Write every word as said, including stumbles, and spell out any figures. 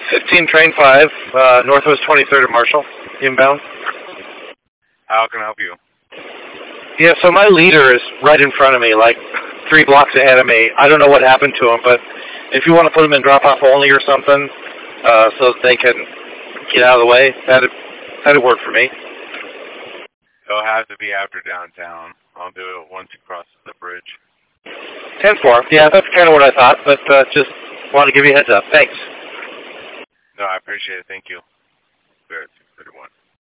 fifteen train five, uh, Northwest twenty-third at Marshall, inbound. How can I help you? Yeah, so my leader is right in front of me, like three blocks ahead of me. I don't know what happened to him, but if you want to put him in drop-off only or something, uh, so that they can get out of the way, that'd, that'd work for me. It'll have to be after downtown. I'll do it once you cross the bridge. ten four. Yeah, that's kind of what I thought, but uh, just want to give you a heads up. Thanks. No, I appreciate it. Thank you.